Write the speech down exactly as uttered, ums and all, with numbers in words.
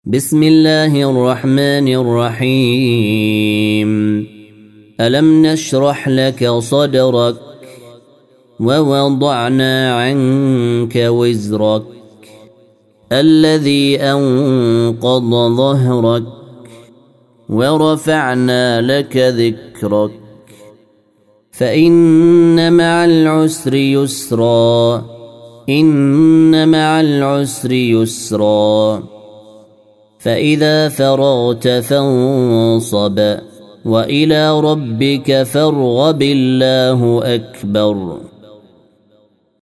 بسم الله الرحمن الرحيم ألم نشرح لك صدرك ووضعنا عنك وزرك الذي أنقض ظهرك ورفعنا لك ذكرك فإن مع العسر يسرا إن مع العسر يسرا فإذا فرغت فانصب وإلى ربك فارغب الله أكبر.